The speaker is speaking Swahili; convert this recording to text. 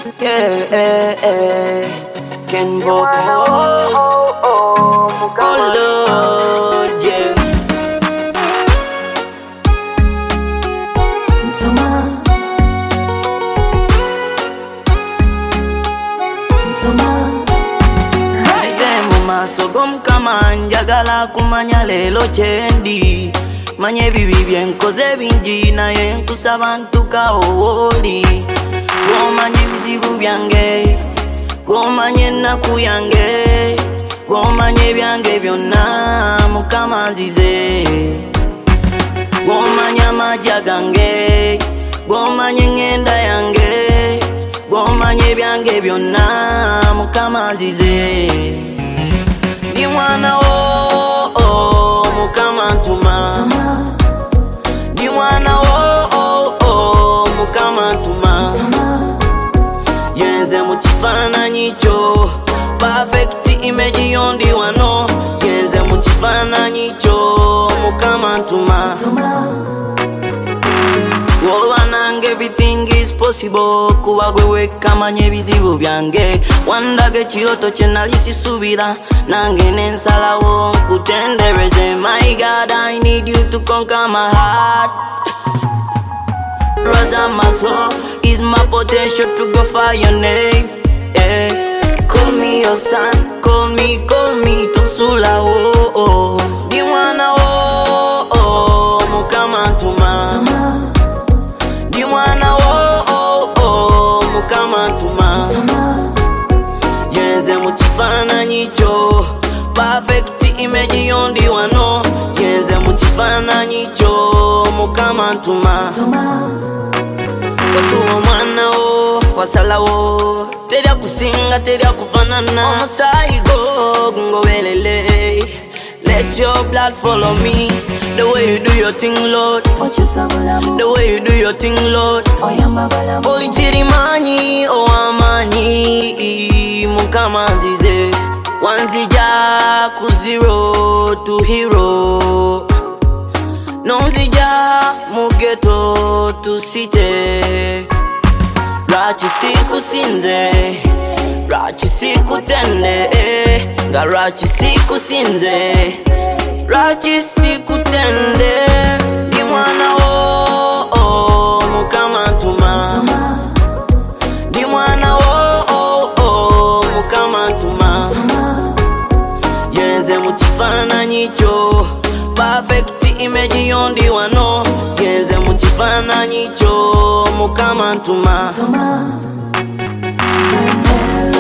Yeah, Ken vocals. Oh Lord, yeah. Sogom kama njagala kumanya lelo chendi manye bibi byenkoze bingi naye nkusaba ntuka owoli gomanye bizibu byange gomanye ennaku yange gomanye byange byonna mukama nzize gomanye amagya gange gomanye ngenda yange gomanye byange byonna mukama nzize Di mwana wo mukama ntuma Di mwana wo mukama ntuma Yenze mu kifaananyi kyo perfect image yondi wano Yenze mu kifaananyi kyo mukama ntuma Woba nange everything is possible Kuba gwe wekamanye bizibu byange Wandage kiroto kye nali sisubira Nange nensalawo nkutendereze My God, I need you to conquer my heart Rosa my soul is my potential to go for your name Call me your son, call me Tonsula Di mwana mukama ntuma Di mwana mukama ntuma Yenze mu kifaananyi kyo perfect image yondi wano Yenze mu kifaananyi kyo mukama ntuma Watuwa mwana wo wasalawo Terya kusinga terya kufanana Omusayi go ngobelele Let your blood follow me The way you do your thing, Lord The way you do your thing, Lord Oli chirimanyi amanyi Mukama nzize Wanzija ku zero to hero Nonzija mu ghetto to city Rachi siku sinze Rachi siku tende Nga rachi siku sinze Rachi siku tende Di mwana mukama ntuma Di mwana mukama ntuma Yenze mu kifaananyi kyo perfect image yondi wano Yenze mu kifaananyi kyo mukama ntuma